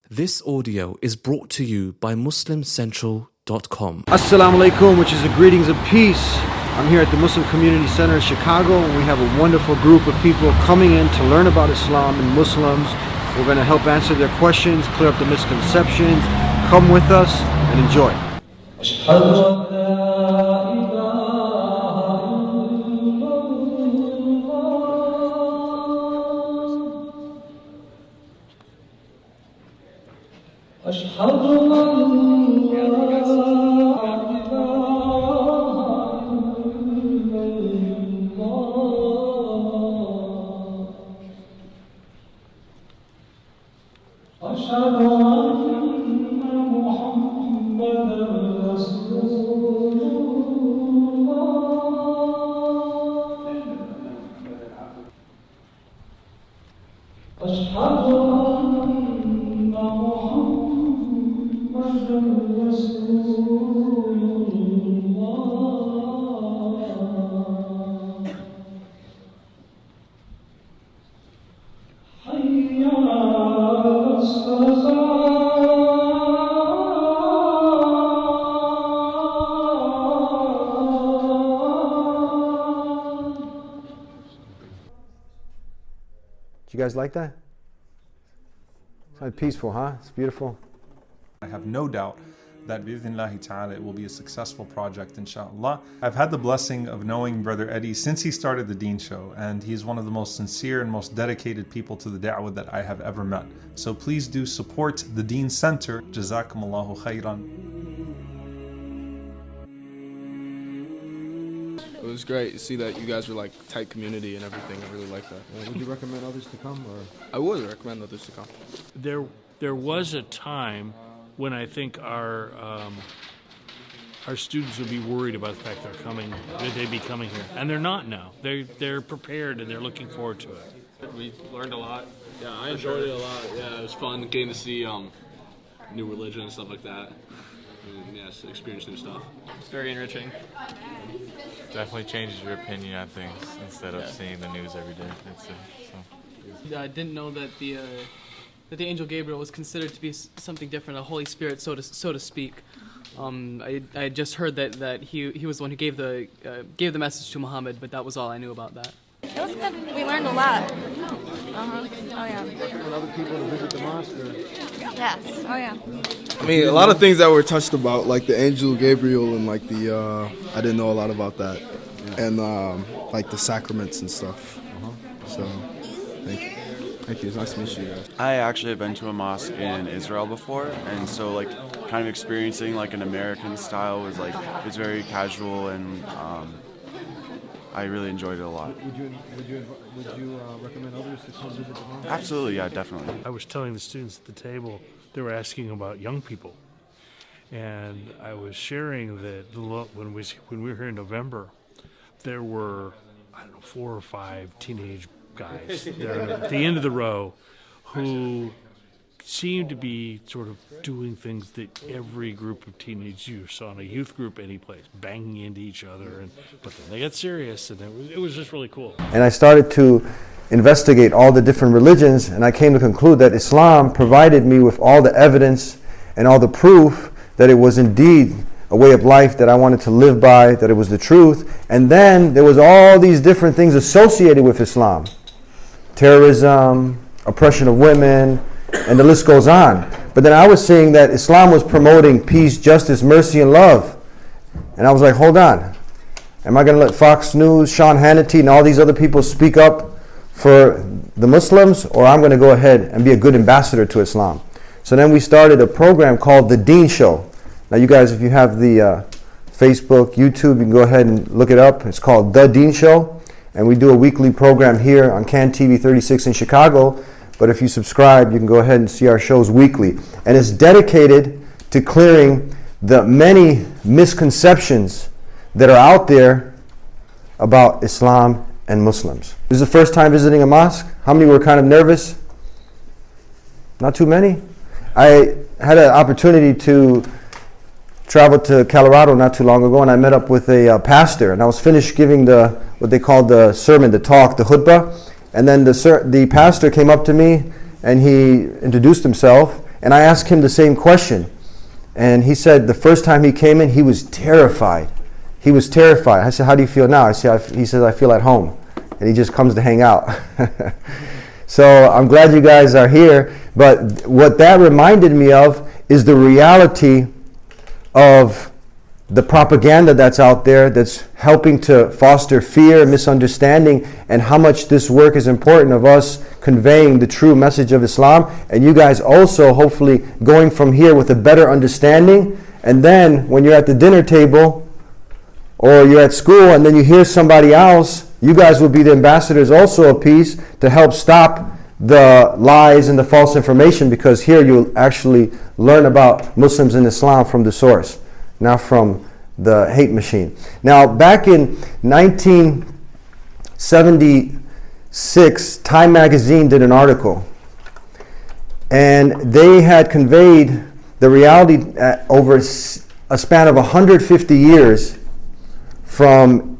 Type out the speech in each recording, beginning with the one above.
This audio is brought to you by MuslimCentral.com. Assalamu alaikum, which is the greetings of peace. I'm here at the Muslim Community Center in Chicago, and we have a wonderful group of people coming in to learn about Islam and Muslims. We're going to help answer their questions, clear up the misconceptions. Come with us and enjoy. You guys like that? It's kind of peaceful, huh? It's beautiful. I have no doubt that bi'idhnillahi ta'ala it will be a successful project, inshallah. I've had the blessing of knowing Brother Eddie since he started the Deen Show, and he's one of the most sincere and most dedicated people to the da'wah that I have ever met. So please do support the Deen Center. Jazakumullahu khairan. It was great to see that you guys were like tight community and everything. I really like that. Would you recommend others to come? Or? I would recommend others to come. There was a time when I think our students would be worried about the fact that they'd be coming here, and they're not now. They're prepared and they're looking forward to it. We learned a lot. Yeah, I enjoyed it a lot. Yeah, it was fun getting to see new religion and stuff like that. And, yes, experience new stuff. It's very enriching. Definitely changes your opinion on things instead of seeing the news every day. I didn't know that the angel Gabriel was considered to be something different, a Holy Spirit, so to speak. I just heard that he was the one who gave the message to Muhammad, but that was all I knew about that. It was good. We learned a lot. Oh yeah. Recommend other people to visit the mosque? Or? Yes. Oh yeah. I mean, a lot of things that were touched about, like the angel Gabriel and like the I didn't know a lot about that, and like the sacraments and stuff. So, thank you. Thank you. It's nice to meet you guys. I actually have been to a mosque in Israel before, and so like kind of experiencing like an American style was like it was very casual, and I really enjoyed it a lot. Would you recommend others to come visit the mosque? Absolutely, yeah, definitely. I was telling the students at the table, they were asking about young people, and I was sharing that when we were here in November, there were 4 or 5 teenage guys there at the end of the row who seemed to be sort of doing things that every group of teenage youth saw in a youth group any place, banging into each other, but then they got serious, and it was just really cool. And I started to investigate all the different religions, and I came to conclude that Islam provided me with all the evidence and all the proof that it was indeed a way of life that I wanted to live by, that it was the truth. And then there was all these different things associated with Islam. Terrorism, oppression of women, and the list goes on. But then I was seeing that Islam was promoting peace, justice, mercy, and love. And I was like, hold on. Am I going to let Fox News, Sean Hannity, and all these other people speak up for the Muslims, or I'm going to go ahead and be a good ambassador to Islam? So then we started a program called The Deen Show. Now you guys, if you have the Facebook, YouTube, you can go ahead and look it up. It's called The Deen Show. And we do a weekly program here on CAN TV 36 in Chicago. But if you subscribe, you can go ahead and see our shows weekly. And it's dedicated to clearing the many misconceptions that are out there about Islam and Muslims. This is the first time visiting a mosque. How many were kind of nervous? Not too many. I had an opportunity to travel to Colorado not too long ago, and I met up with a pastor, and I was finished giving what they called the sermon, the talk, the khutbah, and then the pastor came up to me, and he introduced himself, And I asked him the same question. And he said the first time he came in, he was terrified. He was terrified. I said, how do you feel now? He says, I feel at home. And he just comes to hang out. So I'm glad you guys are here. But what that reminded me of is the reality of the propaganda that's out there that's helping to foster fear and misunderstanding, and how much this work is important of us conveying the true message of Islam, and you guys also hopefully going from here with a better understanding. And then when you're at the dinner table or you're at school and then you hear somebody else, you guys will be the ambassadors also of peace to help stop the lies and the false information, because here you'll actually learn about Muslims and Islam from the source, not from the hate machine. Now, back in 1976, Time magazine did an article, and they had conveyed the reality over a span of 150 years, from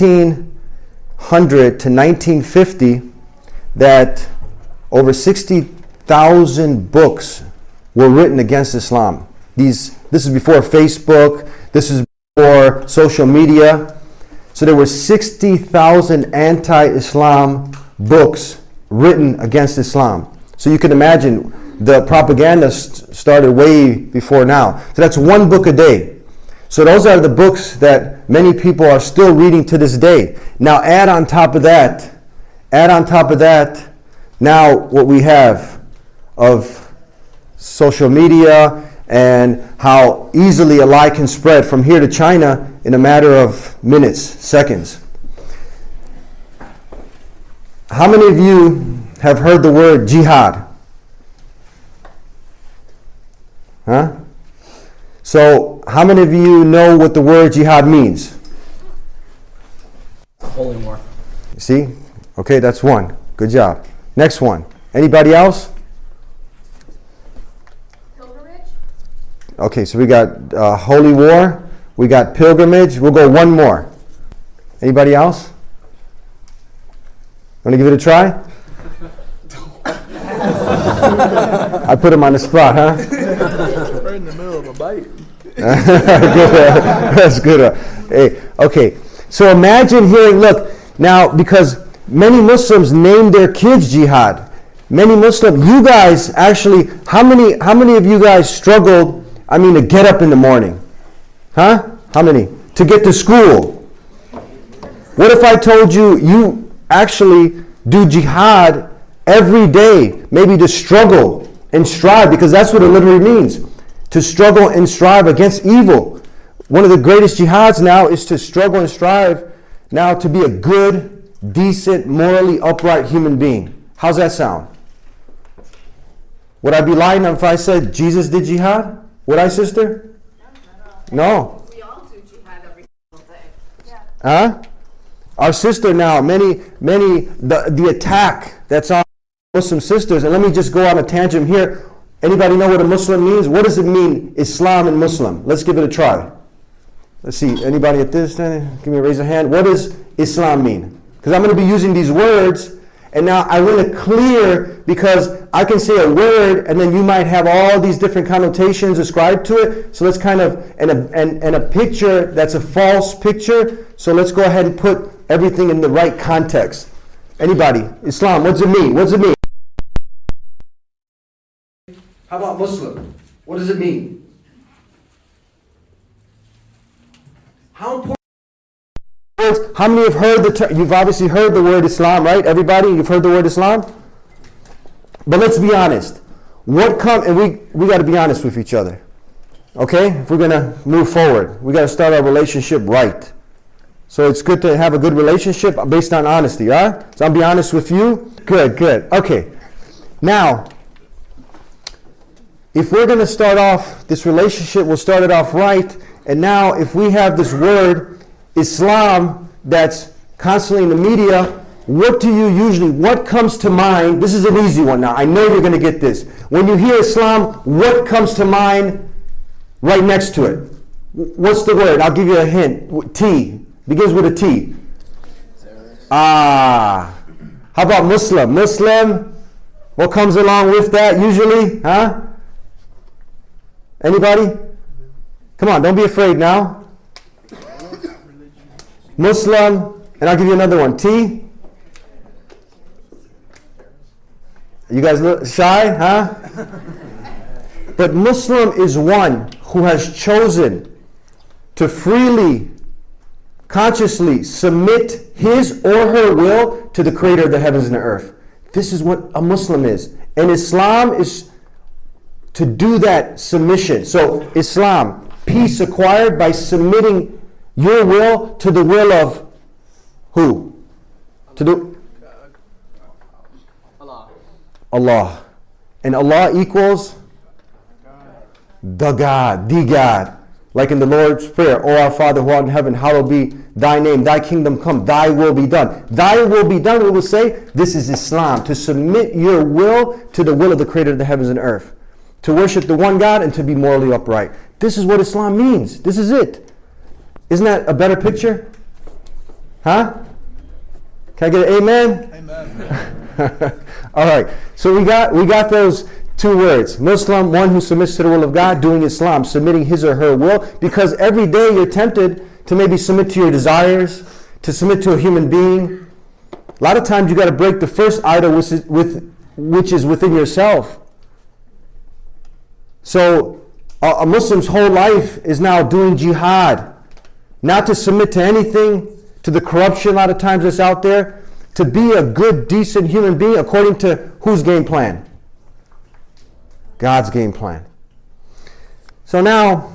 1800 to 1950, that over 60,000 books were written against Islam. This is before Facebook. This is before social media. So there were 60,000 anti-Islam books written against Islam. So you can imagine the propaganda started way before now. So that's one book a day. So those are the books that many people are still reading to this day. Now add on top of that, now what we have of social media and how easily a lie can spread from here to China in a matter of minutes, seconds. How many of you have heard the word jihad? Huh? So how many of you know what the word jihad means? Holy war. See? Okay, that's one. Good job. Next one. Anybody else? Pilgrimage. Okay, so we got holy war. We got pilgrimage. We'll go one more. Anybody else? Want to give it a try? I put him on the spot, huh? Right in the middle of a bite. That's good. Hey, okay, so imagine hearing, look, now, because many Muslims name their kids jihad. Many Muslims, you guys actually, how many of you guys struggled, to get up in the morning? Huh? How many? To get to school. What if I told you actually do jihad every day, maybe to struggle and strive, because that's what it literally means, to struggle and strive against evil. One of the greatest jihads now is to struggle and strive now to be a good, decent, morally upright human being. How's that sound? Would I be lying if I said Jesus did jihad? Would I, sister? No. We all do jihad every single day. Yeah. Huh? Our sister now, the attack that's on Muslim sisters, and let me just go on a tangent here. Anybody know what a Muslim means? What does it mean, Islam and Muslim? Let's give it a try. Let's see, anybody at this? Give me a raise of hand. What does Islam mean? Because I'm going to be using these words, and now I want to clear, because I can say a word, and then you might have all these different connotations ascribed to it. So let's kind of, and a picture that's a false picture. So let's go ahead and put everything in the right context. Anybody? Islam, what does it mean? What does it mean? How about Muslim? What does it mean? How important? How many have heard the term? You've obviously heard the word Islam, right? Everybody, you've heard the word Islam? But let's be honest. And we got to be honest with each other. Okay? If we're going to move forward, we got to start our relationship right. So it's good to have a good relationship based on honesty, huh? So I'll be honest with you. Good. Okay. Now, if we're going to start off this relationship, we'll start it off right. And now, if we have this word, Islam, that's constantly in the media, what comes to mind? This is an easy one now. I know you're going to get this. When you hear Islam, what comes to mind right next to it? What's the word? I'll give you a hint. T. Begins with a T. How about Muslim? Muslim, what comes along with that usually? Huh? Anybody? Come on, don't be afraid now. Muslim, and I'll give you another one. T? You guys look shy, huh? But Muslim is one who has chosen to freely, consciously submit his or her will to the creator of the heavens and the earth. This is what a Muslim is. And Islam is to do that submission. So Islam, peace acquired by submitting your will to the will of who? Allah. And Allah equals the God. Like in the Lord's Prayer, O our Father who art in heaven, hallowed be thy name, thy kingdom come, thy will be done. Thy will be done, we will say, this is Islam, to submit your will to the will of the creator of the heavens and earth. To worship the one God and to be morally upright. This is what Islam means. This is it. Isn't that a better picture? Huh? Can I get an amen? Amen. All right. So we got those two words. Muslim, one who submits to the will of God, doing Islam, submitting his or her will, because every day you're tempted to maybe submit to your desires, to submit to a human being. A lot of times you got to break the first idol, which is within yourself. So a Muslim's whole life is now doing jihad, not to submit to anything, to the corruption a lot of times that's out there, to be a good, decent human being according to whose game plan? God's game plan. So now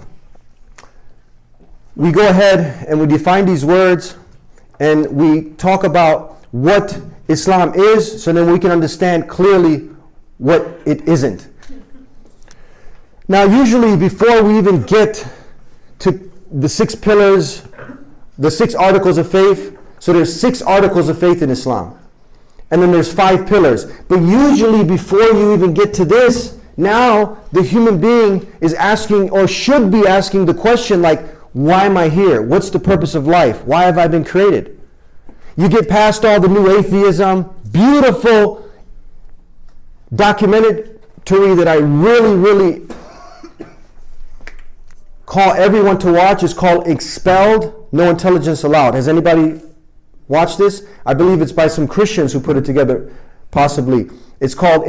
we go ahead and we define these words and we talk about what Islam is, so then we can understand clearly what it isn't. Now usually before we even get to the 6 pillars, the 6 articles of faith, so there's 6 articles of faith in Islam. And then there's 5 pillars. But usually before you even get to this, now the human being is asking, or should be asking, the question like, why am I here? What's the purpose of life? Why have I been created? You get past all the new atheism, beautiful documentary that I really call everyone to watch. It's called Expelled, No Intelligence Allowed. Has anybody watched this? I believe it's by some Christians who put it together, possibly. It's called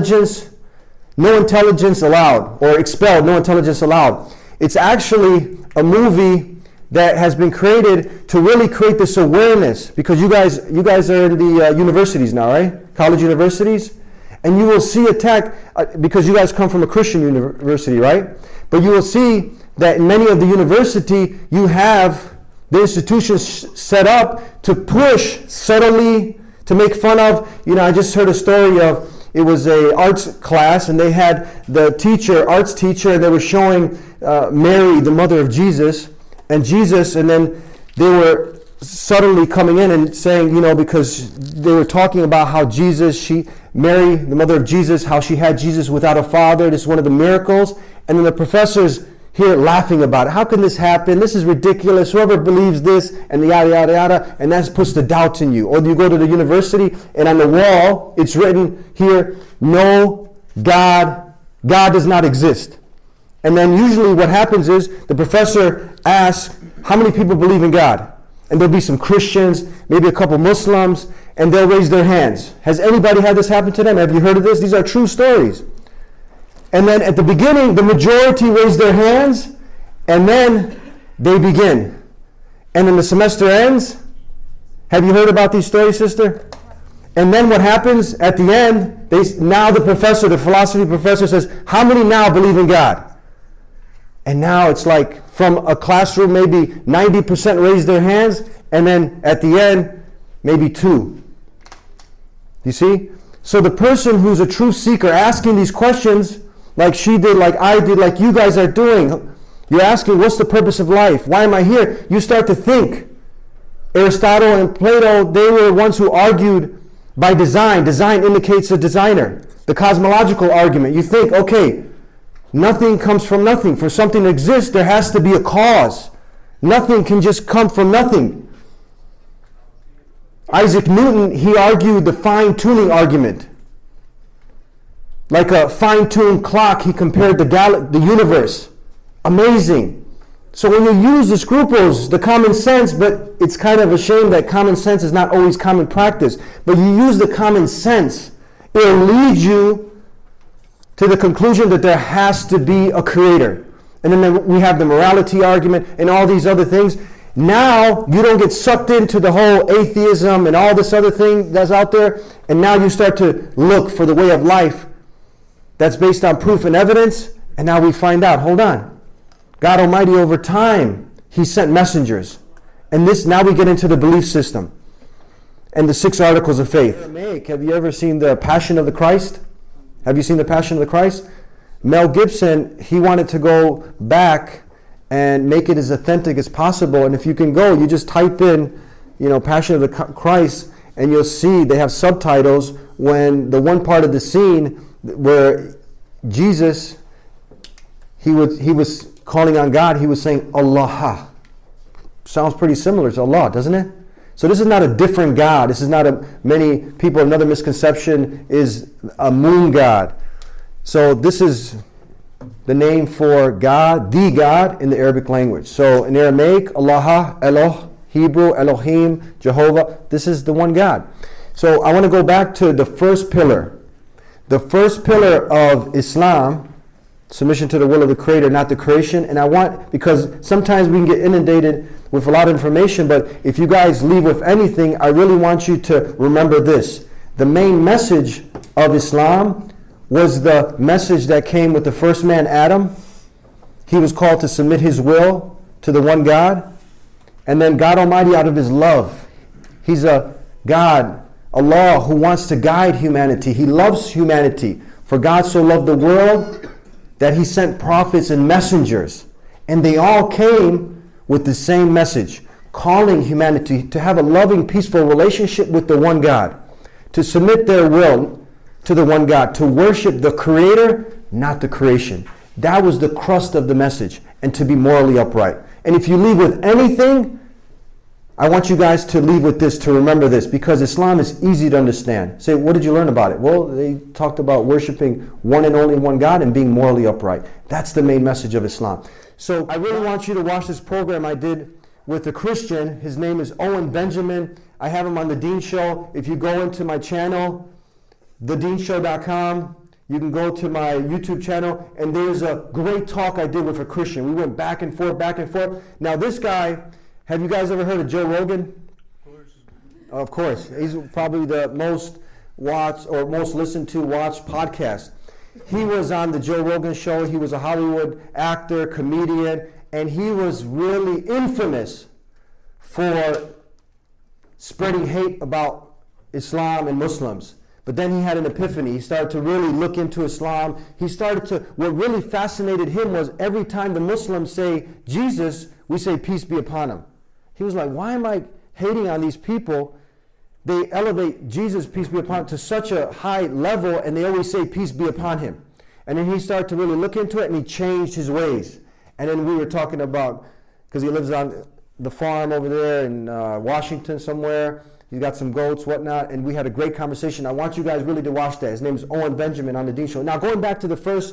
No Intelligence Allowed, or Expelled, No Intelligence Allowed. It's actually a movie that has been created to really create this awareness, because you guys are in the universities now, right? College universities. And you will see because you guys come from a Christian university, right? But you will see that in many of the university, you have the institutions set up to push subtly, to make fun of. I just heard a story of, it was a arts class, and they had the arts teacher, and they were showing Mary, the mother of Jesus, and then they were subtly coming in and saying, because they were talking about how Mary, the mother of Jesus, how she had Jesus without a father. This is one of the miracles. And then the professors here laughing about it. How can this happen? This is ridiculous. Whoever believes this, and yada, yada, yada. And that puts the doubt in you. Or you go to the university, and on the wall, it's written here, no, God does not exist. And then usually what happens is the professor asks, how many people believe in God? And there'll be some Christians, maybe a couple Muslims, and they'll raise their hands. Has anybody had this happen to them? Have you heard of this? These are true stories. And then at the beginning, the majority raise their hands, and then they begin. And then the semester ends. Have you heard about these stories, sister? And then what happens at the end, now the philosophy professor says, how many now believe in God? And now it's like from a classroom, maybe 90% raise their hands, and then at the end, maybe 2. You see? So the person who's a true seeker asking these questions, like she did, like I did, like you guys are doing, you're asking, what's the purpose of life? Why am I here? You start to think. Aristotle and Plato, they were the ones who argued by design. Design indicates a designer. The cosmological argument. You think, okay, nothing comes from nothing. For something to exist, there has to be a cause. Nothing can just come from nothing. Isaac Newton, he argued the fine-tuning argument. Like a fine-tuned clock, he compared the universe. Amazing. So when you use the scruples, the common sense, but it's kind of a shame that common sense is not always common practice, but you use the common sense, it'll lead you to the conclusion that there has to be a creator. And then we have the morality argument and all these other things. Now you don't get sucked into the whole atheism and all this other thing that's out there, and now you start to look for the way of life that's based on proof and evidence, and now we find out, hold on, God Almighty over time, He sent messengers. And this, now we get into the belief system and the 6 articles of faith. Have you ever seen the Passion of the Christ? Have you seen the Passion of the Christ? Mel Gibson, he wanted to go back and make it as authentic as possible. And if you can go, you just type in, Passion of the Christ, and you'll see they have subtitles when the one part of the scene where Jesus, he was calling on God, he was saying Allah. Sounds pretty similar to Allah, doesn't it? So this is not a different God. This is not many people, another misconception is a moon God. So this is the name for God, the God in the Arabic language. So in Aramaic, Allah, Eloh, Hebrew, Elohim, Jehovah, this is the one God. So I want to go back to the first pillar. The first pillar of Islam, submission to the will of the Creator, not the creation. And because sometimes we can get inundated with a lot of information, but if you guys leave with anything, I really want you to remember this. The main message of Islam was the message that came with the first man, Adam. He was called to submit his will to the one God. And then God Almighty, out of His love, He's a God, Allah, who wants to guide humanity. He loves humanity. For God so loved the world that He sent prophets and messengers. And they all came with the same message, calling humanity to have a loving, peaceful relationship with the one God, to submit their will to the one God, to worship the Creator, not the creation. That was the crust of the message, and to be morally upright. And if you leave with anything, I want you guys to leave with this, to remember this, because Islam is easy to understand. Say, what did you learn about it? Well, they talked about worshiping one and only one God and being morally upright. That's the main message of Islam. So I really want you to watch this program I did with a Christian. His name is Owen Benjamin. I have him on The Dean Show. If you go into my channel, thedeanshow.com, you can go to my YouTube channel, and there's a great talk I did with a Christian. We went back and forth, back and forth. Now this guy, have you guys ever heard of Joe Rogan? Of course. He's probably the most watched or most listened to, watched podcast. He was on the Joe Rogan show. He was a Hollywood actor, comedian, and he was really infamous for spreading hate about Islam and Muslims. But then he had an epiphany. He started to really look into Islam. What really fascinated him was every time the Muslims say Jesus, we say peace be upon him. He was like, why am I hating on these people? They elevate Jesus, peace be upon him, to such a high level, and they always say peace be upon him. And then he started to really look into it, and he changed his ways. And then we were talking about, because he lives on the farm over there in Washington somewhere. He's got some goats, whatnot, and we had a great conversation. I want you guys really to watch that. His name is Owen Benjamin on The Dean Show. Now, going back to the first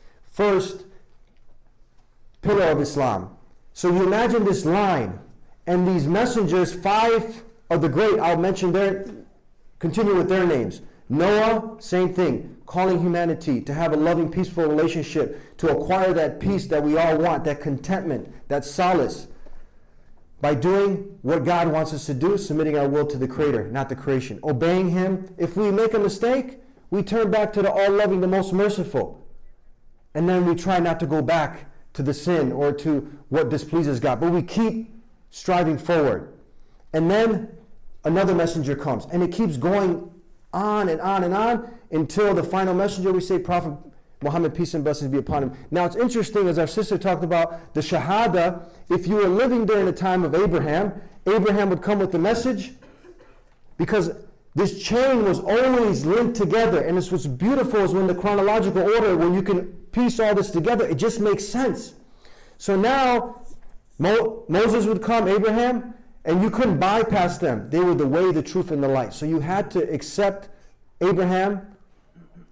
pillar of Islam. So you imagine this line, and these messengers, 5 of the great, I'll mention continue with their names. Noah, same thing, calling humanity to have a loving, peaceful relationship, to acquire that peace that we all want, that contentment, that solace, by doing what God wants us to do, submitting our will to the Creator, not the creation. Obeying Him. If we make a mistake, we turn back to the all-loving, the most merciful. And then we try not to go back to the sin or to what displeases God. But we keep striving forward. And then another messenger comes. And it keeps going on and on and on until the final messenger, we say, Prophet Muhammad, peace and blessings be upon him. Now it's interesting, as our sister talked about, the Shahada, if you were living during the time of Abraham, Abraham would come with the message, because this chain was always linked together. And this what's beautiful is when the chronological order, when you can piece all this together, it just makes sense. So now Moses would come, Abraham, and you couldn't bypass them. They were the way, the truth, and the light. So you had to accept Abraham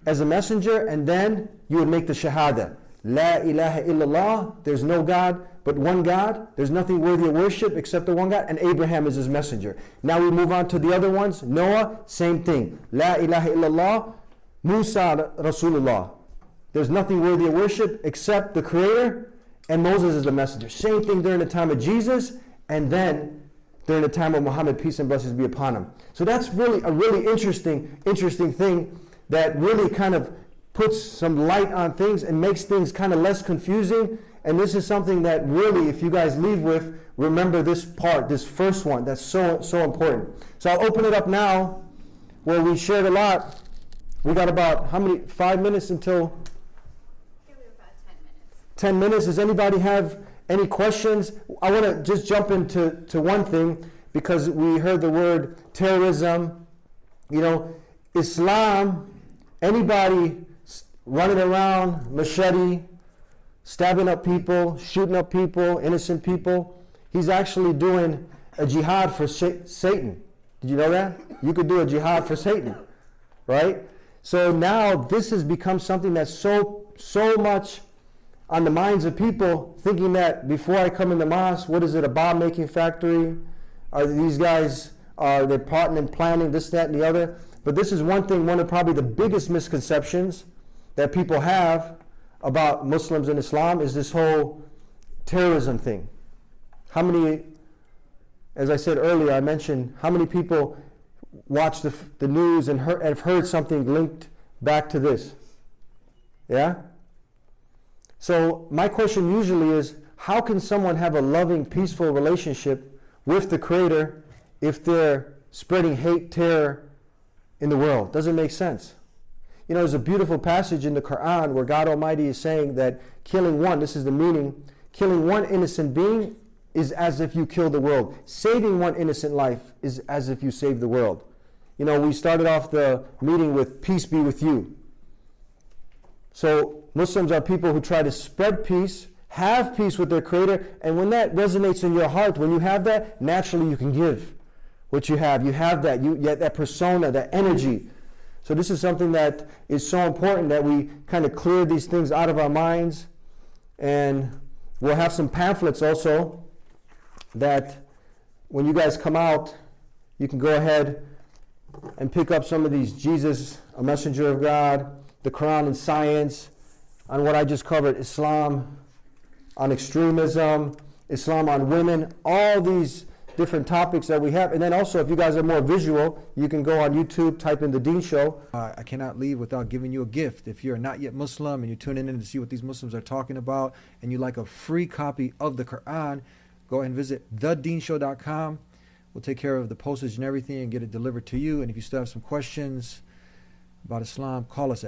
as a messenger, and then you would make the shahada. La ilaha illallah, there's no God but one God. There's nothing worthy of worship except the one God, and Abraham is his messenger. Now we move on to the other ones. Noah, same thing. La ilaha illallah, Musa Rasulullah. There's nothing worthy of worship except the Creator, and Moses is the messenger. Same thing during the time of Jesus, and then during the time of Muhammad, peace and blessings be upon him. So that's really a really interesting thing that really kind of puts some light on things and makes things kind of less confusing. And this is something that really, if you guys leave with, remember this part, this first one, that's so important. So I'll open it up now, where we shared a lot. We got about, how many, 5 minutes until? Give it about 10 minutes. 10 minutes. Does anybody have any questions? I want to just jump into one thing, because we heard the word terrorism. You know, Islam, anybody running around, machete, stabbing up people, shooting up people, innocent people, he's actually doing a jihad for Satan. Did you know that? You could do a jihad for Satan, right? So now this has become something that's so much on the minds of people, thinking that before I come in the mosque, what is it, a bomb-making factory? Are these guys, they're plotting and planning this, that, and the other? But this is one thing, one of probably the biggest misconceptions that people have about Muslims and Islam is this whole terrorism thing. How many, as I said earlier, I mentioned, how many people watch the news and have heard something linked back to this? Yeah? So my question usually is, how can someone have a loving, peaceful relationship with the Creator if they're spreading hate, terror in the world? Doesn't make sense. You know, there's a beautiful passage in the Quran where God Almighty is saying that killing one, this is the meaning, killing one innocent being is as if you kill the world. Saving one innocent life is as if you save the world. You know, we started off the meeting with peace be with you. So Muslims are people who try to spread peace, have peace with their Creator, and when that resonates in your heart, when you have that, naturally you can give what you have. You have that, that persona, that energy. So this is something that is so important that we kind of clear these things out of our minds. And we'll have some pamphlets also that when you guys come out, you can go ahead and pick up some of these, Jesus, a messenger of God, the Quran and science, on what I just covered, Islam on extremism, Islam on women, all these different topics that we have. And then also, if you guys are more visual, you can go on YouTube, type in The Deen Show. I cannot leave without giving you a gift. If you're not yet Muslim and you're tuning in to see what these Muslims are talking about, and you like a free copy of the Quran, go ahead and visit thedeenshow.com. We'll take care of the postage and everything and get it delivered to you. And if you still have some questions about Islam, call us at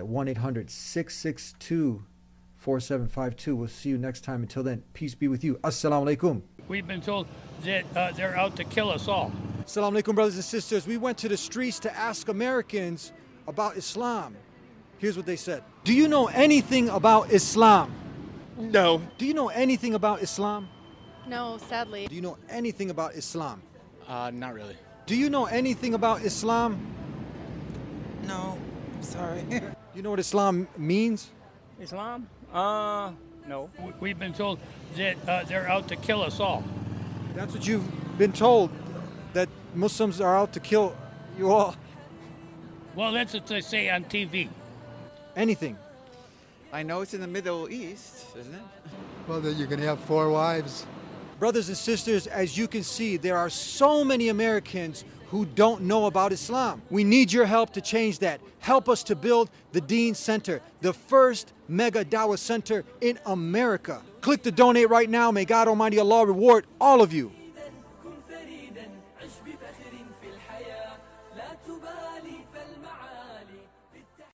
1-800-662-4752. We'll see you next time. Until then, peace be with you. Assalamu alaikum. We've been told that they're out to kill us all. Assalamu alaikum, brothers and sisters. We went to the streets to ask Americans about Islam. Here's what they said. Do you know anything about Islam? No. Do you know anything about Islam? No, sadly. Do you know anything about Islam? Not really. Do you know anything about Islam? No. Sorry. Do you know what Islam means? Islam? No. We've been told that they're out to kill us all. That's what you've been told, that Muslims are out to kill you all. Well, that's what they say on TV. Anything. I know it's in the Middle East, isn't it? Well, then you can have 4 wives. Brothers and sisters, as you can see, there are so many Americans who don't know about Islam. We need your help to change that. Help us to build the Deen Center, the first mega Dawah center in America. Click to donate right now. May God Almighty Allah reward all of you.